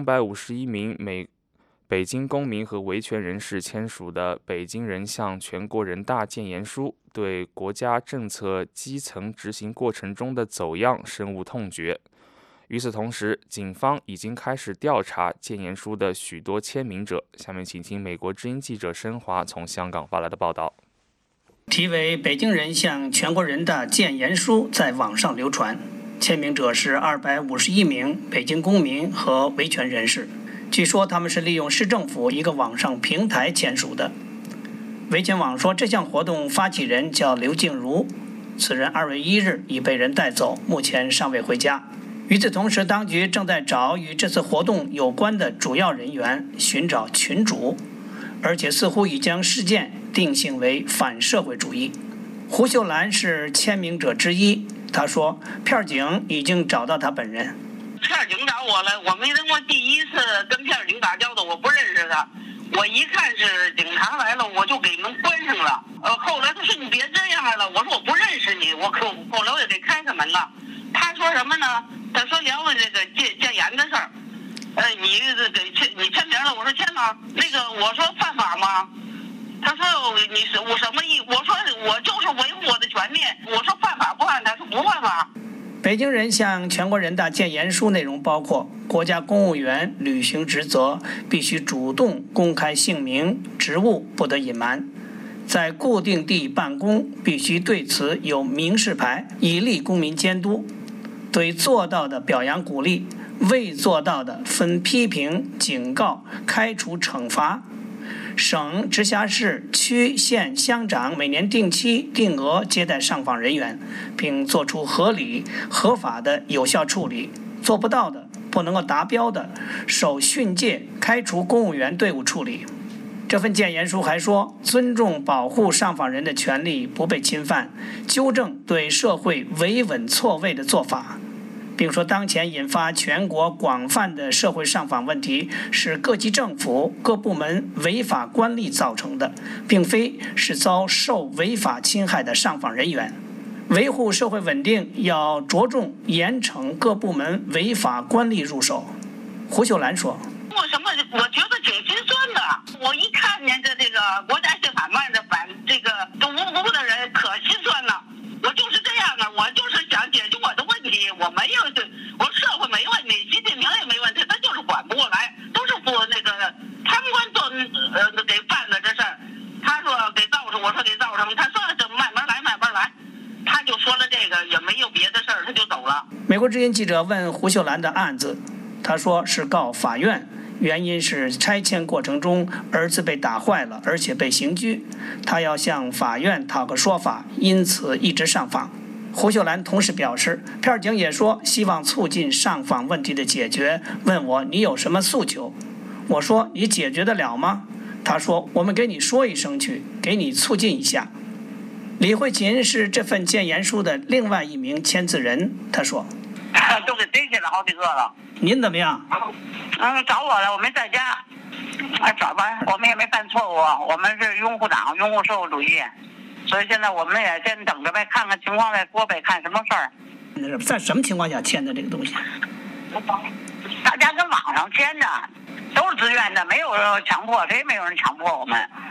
251名北京公民和维权人士签署的北京人向全国人大建言书，对国家政策基层执行过程中的走样深恶痛绝。与此同时，警方已经开始调查建言书的许多签名者。下面请听美国之音记者申华从香港发来的报道。 题为《北京人向全国人大建言书》在网上流传，签名者是251名北京公民和维权人士。据说他们是利用市政府一个网上平台签署的。维权网说，这项活动发起人叫刘静茹，此人2月1日已被人带走，目前尚未回家。与此同时，当局正在找与这次活动有关的主要人员，寻找群主，而且似乎已将事件定性为反社会主义。胡秀兰是签名者之一，他说片警已经找到他本人。 片警找我了，我第一次跟片警打交道，我不认识他，我一看是警察来了，我就给门关上了。后来他说你别这样了，我说我不认识你，后来我也给开开门了。他说什么呢？他说聊了这个建言的事儿。你签名了？我说签了。我说犯法吗？他说我什么意？我说我就是维护我的权利。我说犯法不犯？他说不犯法。 北京人向全国人大建言书内容包括：国家公务员履行职责必须主动公开姓名，职务不得隐瞒；在固定地办公必须对此有明示牌，以利公民监督；对做到的表扬鼓励，未做到的分批评、警告、开除、惩罚。省、直辖市、区、县、乡长每年定期定额接待上访人员，并作出合理、合法的有效处理。做不到的、不能够达标的，受训诫、开除公务员队伍处理。这份建言书还说，尊重保护上访人的权利不被侵犯，纠正对社会维稳错位的做法。并说，当前引发全国广泛的社会上访问题是各级政府各部门违法官吏造成的，并非是遭受违法侵害的上访人员。维护社会稳定要着重严惩各部门违法官吏入手。胡秀兰说：“ 我觉得挺心酸的。我一看见这个国家性反慢的都无辜的人，可心酸了。我就是这样的，我就是想解决我的问题，我社会没问题，习近平也没问题，他就是管不过来，都是贪官做给办的这事儿。他说给造成，我说给造成，他说这慢慢来，他就说了这个，也没有别的事儿，他就走了。” 美国之音记者问胡秀兰的案子，他说是告法院。原因是拆迁过程中儿子被打坏了，而且被刑拘，他要向法院讨个说法，因此一直上访。胡秀兰同时表示，片警也说希望促进上访问题的解决，问我你有什么诉求？我说你解决得了吗？他说我们给你说一声去，给你促进一下。李慧琴是这份建言书的另外一名签字人，他说都给逮起来好几个了。 您怎么样？ 找我了，我没在家。找吧，我们也没犯错误，我们是拥护党，拥护社会主义，所以现在我们也先等着呗，看看情况再说呗，看什么事儿。 在什么情况下签的这个东西？ 大家跟网上签的，都是自愿的，没有强迫，谁也没有人强迫我们。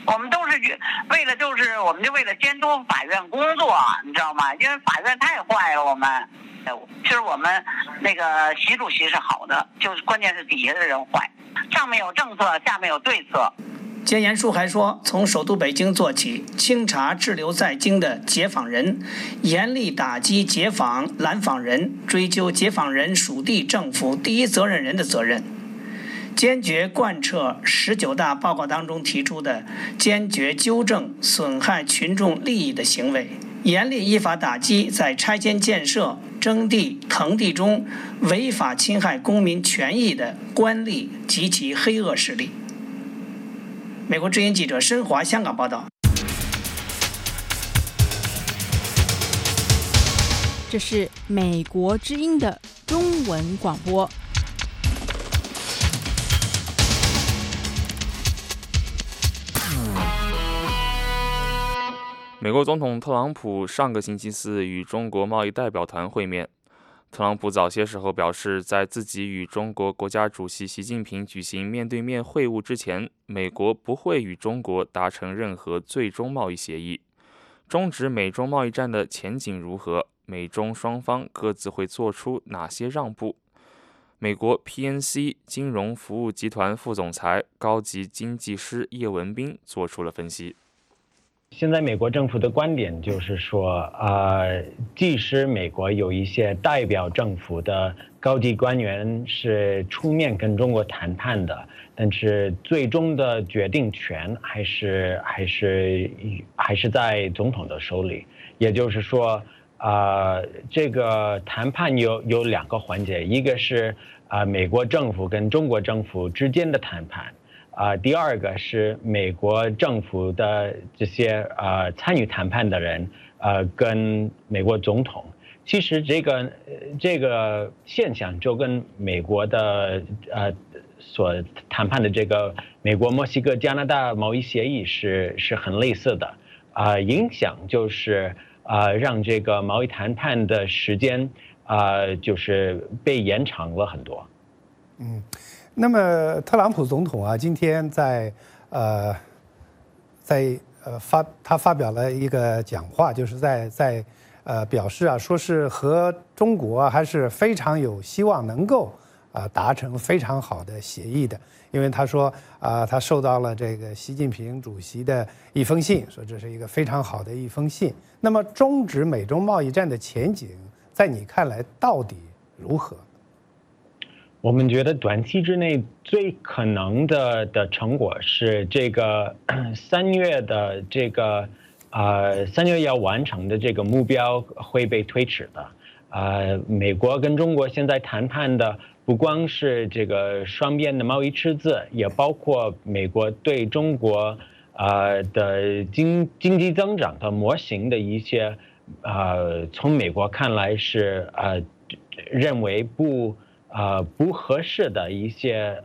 我们都是为了我们就为了监督法院工作，你知道吗？因为法院太坏了，我们。其实我们那个习主席是好的，就是关键是底下的人坏，上面有政策，下面有对策。 菅延书还说，从首都北京做起，清查滞留在京的解放人，严厉打击解放拦访人，追究解放人属地政府第一责任人的责任，坚决贯彻19大报告当中提出的坚决纠正损害群众利益的行为，严厉依法打击在拆迁建设、征地、腾地中违法侵害公民权益的官吏及其黑恶势力。美国之音记者申华香港报道。 这是美国之音的中文广播。 美国总统特朗普上个星期四与中国贸易代表团会面。特朗普早些时候表示，在自己与中国国家主席习近平举行面对面会晤之前，美国不会与中国达成任何最终贸易协议。终止美中贸易战的前景如何？美中双方各自会做出哪些让步？美国 PNC 金融服务集团副总裁、高级经济师叶文斌做出了分析。 现在美国政府的观点就是说，即使美国有一些代表政府的高级官员是出面跟中国谈判的，但是最终的决定权还是在总统的手里。也就是说，这个谈判有2个环节，一个是美国政府跟中国政府之间的谈判。第二个是美国政府的这些参与谈判的人，跟美国总统。其实这个现象就跟美国的所谈判的这个美国、墨西哥、加拿大贸易协议是很类似的。影响就是让这个贸易谈判的时间就是被延长了很多。 那么特朗普总统啊，今天他发表了一个讲话，就是在表示啊，说是和中国还是非常有希望能够达成非常好的协议的，因为他说他收到了这个习近平主席的一封信，说这是一个非常好的一封信。那么终止美中贸易战的前景，在你看来到底如何？ 我们觉得短期之内最可能的成果是这个3月的这个3月要完成的这个目标会被推迟的。美国跟中国现在谈判的不光是这个双边的贸易赤字，也包括美国对中国的经济增长的模型的一些从美国看来是认为不合适的一些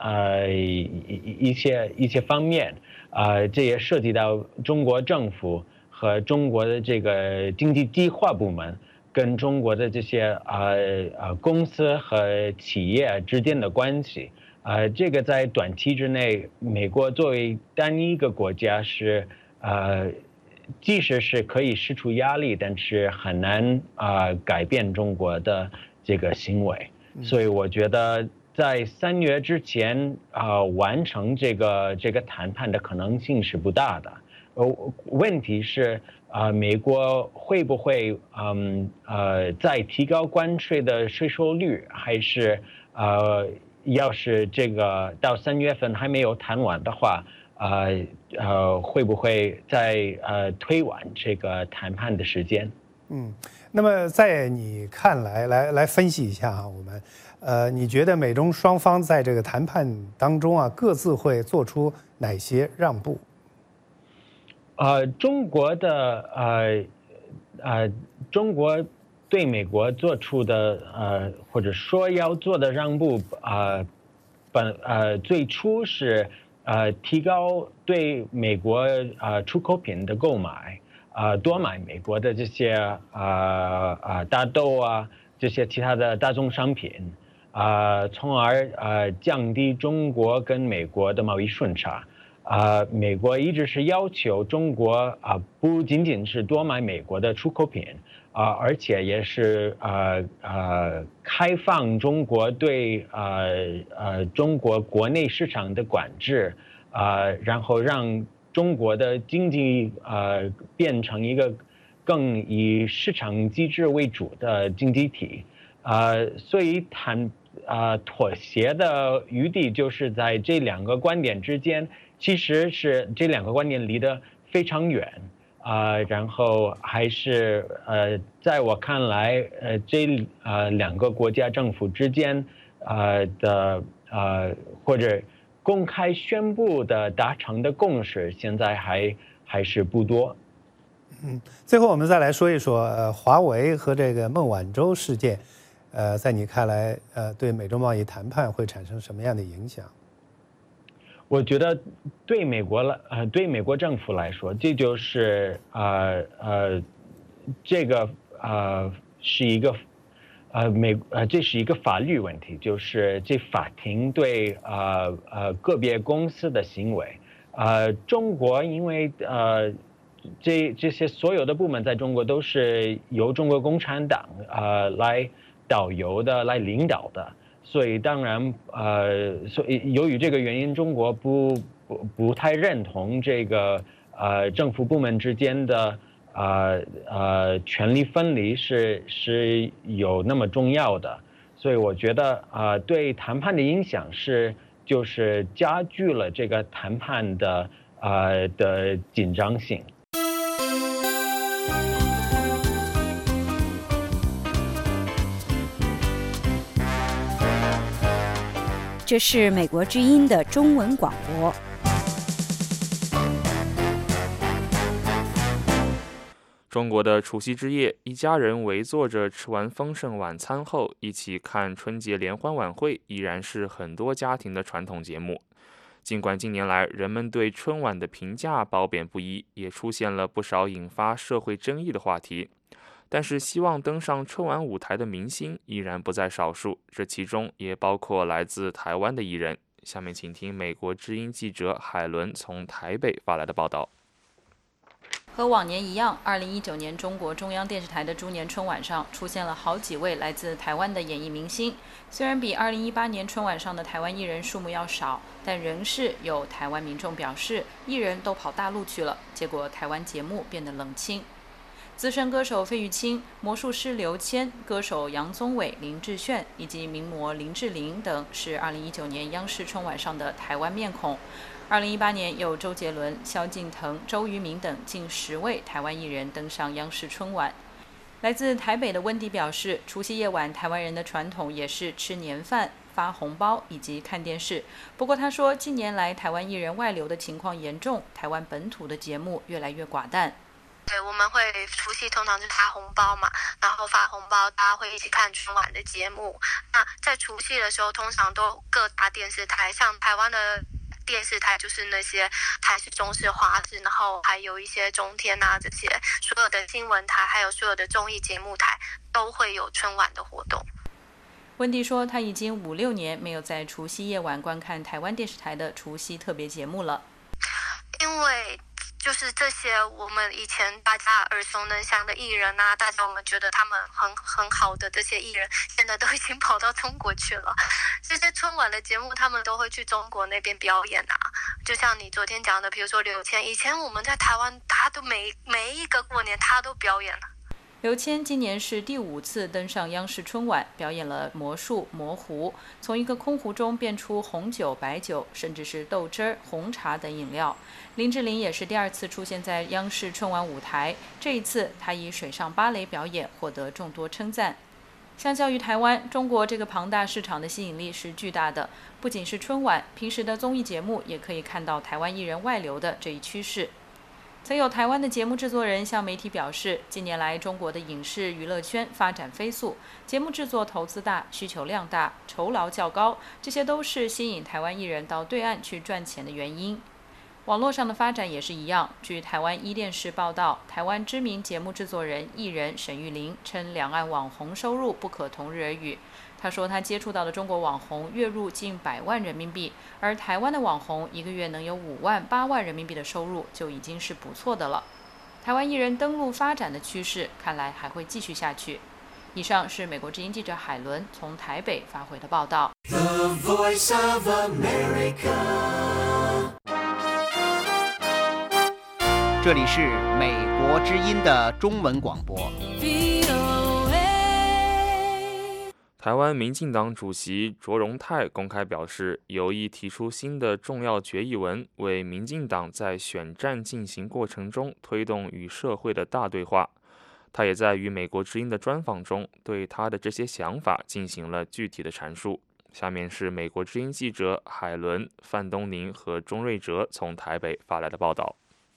方面，这也涉及到中国政府和中国的这个经济计划部门跟中国的这些公司和企业之间的关系。这个在短期之内，美国作为单一一个国家是即使是可以释出压力，但是很难改变中国的这个行为。所以我觉得在3月之前完成这个谈判的可能性是不大的。问题是美国会不会再提高关税的税收率，还是要是这个到3月份还没有谈完的话，会不会再推晚这个谈判的时间？ 那么在你看来分析一下我们你觉得美中双方在这个谈判当中各自会做出哪些让步？ 中国对美国做出的或者说要做的让步，最初是提高对美国出口品的购买。多买美国的这些大豆这些其他的大宗商品，从而降低中国跟美国的贸易顺差。 美国一直是要求中国不仅仅是多买美国的出口品而且也是开放中国对中国国内市场的管制然后让中国的经济变成一个更以市场机制为主的经济体所以妥协的余地就是在这两个观点之间，其实是这两个观点离得非常远然后还是在我看来这两个国家政府之间的或者公开宣布的达成的共识，现在还是不多。 最后我们再来说一说华为和这个孟晚舟事件，在你看来对美中贸易谈判会产生什么样的影响？ 我觉得对美国政府来说，这就是这个是一个这是一个法律问题，就是这法庭对个别公司的行为中国因为这些所有的部门在中国都是由中国共产党来导游的来领导的，所以当然所以由于这个原因，中国不太认同这个政府部门之间的权力分离是有那么重要的，所以我觉得对谈判的影响就是加剧了这个谈判的紧张性。 这是美国之音的中文广播。 中国的除夕之夜，一家人围坐着吃完丰盛晚餐后，一起看春节联欢晚会，依然是很多家庭的传统节目。尽管近年来人们对春晚的评价褒贬不一，也出现了不少引发社会争议的话题，但是希望登上春晚舞台的明星依然不在少数，这其中也包括来自台湾的艺人。下面请听美国之音记者海伦从台北发来的报道。 和往年一样，2019年中国中央电视台的猪年春晚上出现了好几位来自台湾的演艺明星。虽然比2018年春晚上的台湾艺人数目要少，但仍是有台湾民众表示，艺人都跑大陆去了，结果台湾节目变得冷清。资深歌手费玉清、魔术师刘谦、歌手杨宗纬、林志炫以及名模林志玲等是2019年央视春晚上的台湾面孔。2018年有周杰伦、萧敬腾、周渝民等近10位台湾艺人登上央视春晚。来自台北的温迪表示，除夕夜晚台湾人的传统也是吃年饭、发红包以及看电视。不过他说，近年来台湾艺人外流的情况严重，台湾本土的节目越来越寡淡。 对，我们会除夕通常是发红包嘛，然后发红包大家会一起看春晚的节目。那在除夕的时候，通常都各大电视台，像台湾的电视台就是那些台视、中视、华视，然后还有一些中天啊，这些所有的新闻台，还有所有的综艺节目台都会有春晚的活动。 温迪说，他已经5、6年没有在除夕夜晚观看台湾电视台的除夕特别节目了， 因为就是这些我们以前大家耳熟能详的艺人啊，大家我们觉得他们很好的这些艺人，现在都已经跑到中国去了。这些春晚的节目他们都会去中国那边表演啊，就像你昨天讲的，比如说刘谦，以前我们在台湾他都每一个过年他都表演了。 刘谦今年是第5次登上央视春晚，表演了魔术、魔壶，从一个空壶中变出红酒、白酒，甚至是豆汁儿、红茶等饮料。林志玲也是第2次出现在央视春晚舞台，这一次她以水上芭蕾表演获得众多称赞。相较于台湾，中国这个庞大市场的吸引力是巨大的，不仅是春晚，平时的综艺节目也可以看到台湾艺人外流的这一趋势。曾有台湾的节目制作人向媒体表示，近年来中国的影视娱乐圈发展飞速，节目制作投资大、需求量大、酬劳较高，这些都是吸引台湾艺人到对岸去赚钱的原因。网络上的发展也是一样。据台湾一电视报道，台湾知名节目制作人、艺人沈玉琳称，两岸网红收入不可同日而语。 他说他接触到的中国网红月入近100万人民币，而台湾的网红一个月能有5万、8万人民币的收入就已经是不错的了。台湾艺人登陆发展的趋势看来还会继续下去。以上是美国之音记者海伦从台北发回的报道。 The Voice of America。 这里是美国之音的中文广播。 台湾民进党主席卓荣泰公开表示，有意提出新的重要决议文，为民进党在选战进行过程中推动与社会的大对话。他也在与美国之音的专访中，对他的这些想法进行了具体的阐述。下面是美国之音记者海伦、范东宁和钟瑞哲从台北发来的报道。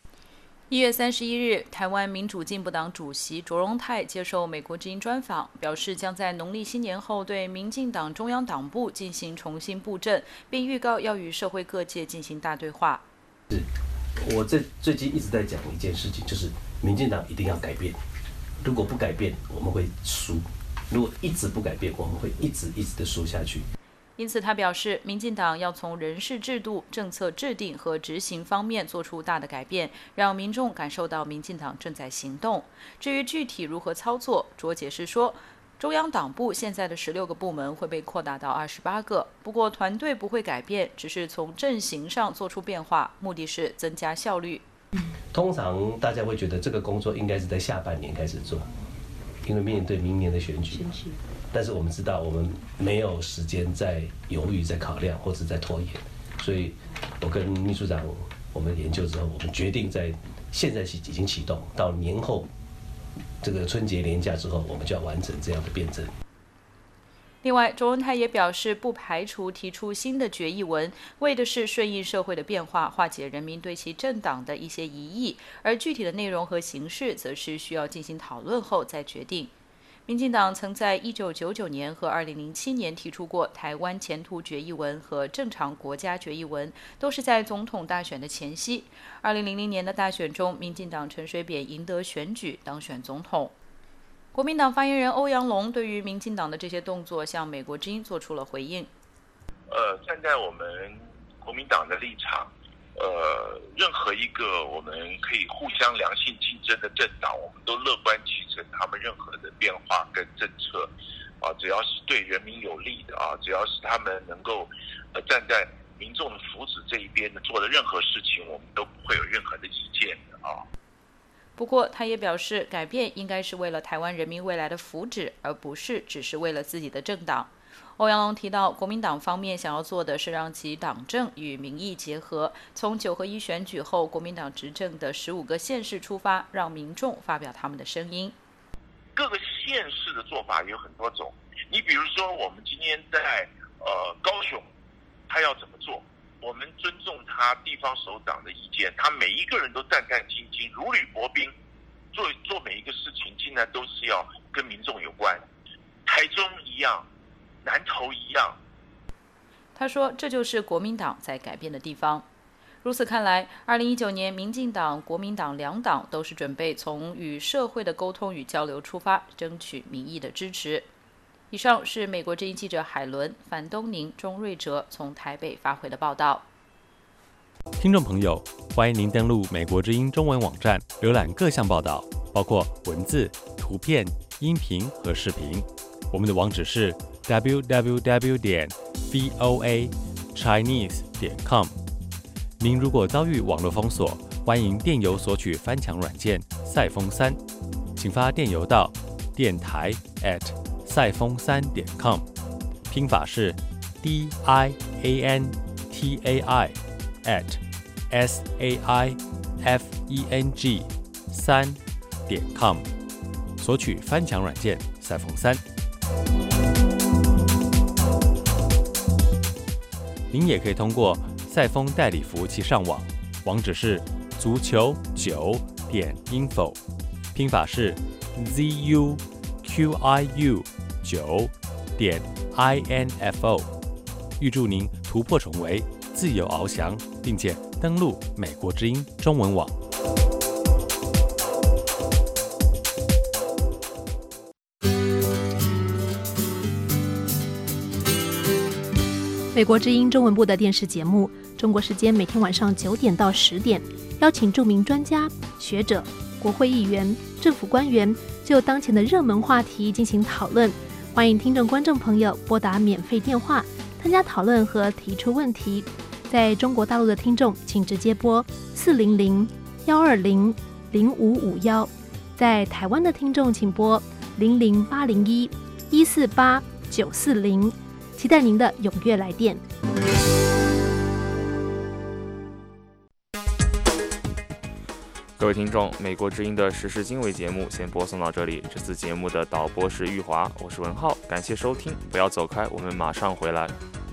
1月31日，台湾民主进步党主席卓荣泰接受美国之音专访，表示将在农历新年后对民进党中央党部进行重新布阵，并预告要与社会各界进行大对话。 我最近一直在讲一件事情，就是民进党一定要改变，如果不改变，我们会输；如果一直不改变，我们会一直的输下去。 因此，他表示，民进党要从人事制度、政策制定和执行方面做出大的改变，让民众感受到民进党正在行动。至于具体如何操作，卓解释说，中央党部现在的16个部门会被扩大到28个，不过团队不会改变，只是从阵型上做出变化，目的是增加效率。 通常大家会觉得这个工作应该是在下半年开始做，因为面对明年的选举。但是我们知道，我们没有时间在犹豫、在考量或者在拖延，所以我跟秘书长我们研究之后，我们决定在现在已经启动，到年后这个春节连假之后，我们就要完成这样的辩证。 另外，卓荣泰也表示，不排除提出新的决议文，为的是顺应社会的变化，化解人民对其政党的一些疑义，而具体的内容和形式，则是需要进行讨论后再决定。民进党曾在1999年和2007年提出过台湾前途决议文和正常国家决议文，都是在总统大选的前夕。2000年的大选中，民进党陈水扁赢得选举，当选总统。国民党发言人欧阳龙对于民进党的这些动作，向美国之音做出了回应。 站在我们国民党的立场，任何一个我们可以互相良性竞争的政党，我们都乐观其成他们任何的变化跟政策，只要是对人民有利的只要是他们能够站在民众的福祉这一边的做的任何事情，我们都不会有任何的意见的不过，他也表示，改变应该是为了台湾人民未来的福祉，而不是只是为了自己的政党。欧阳龙提到，国民党方面想要做的是让其党政与民意结合，从9合1选举后国民党执政的15个县市出发，让民众发表他们的声音。 各个县市的做法有很多种，你比如说我们今天在高雄，他要怎么做？我们尊重他地方首长的意见，他每一个人都战战兢兢、如履薄冰，做每一个事情，竟然都是要跟民众有关。台中一样，南投一样。 他说，这就是国民党在改变的地方。如此看来，2019年民进党、国民党两党都是准备从与社会的沟通与交流出发，争取民意的支持。以上是美国之音记者海伦、范东宁、钟瑞哲从台北发回的报道。 听众朋友，欢迎您登录美国之音中文网站，浏览各项报道，包括文字、图片、音频和视频。我们的网址是 www.voachinese.com。您如果遭遇网络封锁，欢迎电邮索取翻墙软件赛风3，请发电邮到电台赛风3.com， 拼法是 DIANTAIFENG3.com， 索取翻墙软件赛风3。您也可以通过赛风代理服务器上网，网址是足球9.info， 拼法是 ZUQIU9.info。预祝您突破重围，自由翱翔，并且登陆美国之音中文网。 美国之音中文部的电视节目，中国时间每天晚上9点到10点，邀请著名专家、学者、国会议员、政府官员就当前的热门话题进行讨论。欢迎听众观众朋友拨打免费电话参加讨论和提出问题。在中国大陆的听众，请直接拨400-120-0551；在台湾的听众，请拨00801-148-940。期待您的踊跃来电。 各位听众，美国之音的时事经纬节目先播送到这里。这次节目的导播是玉华，我是文浩，感谢收听，不要走开，我们马上回来。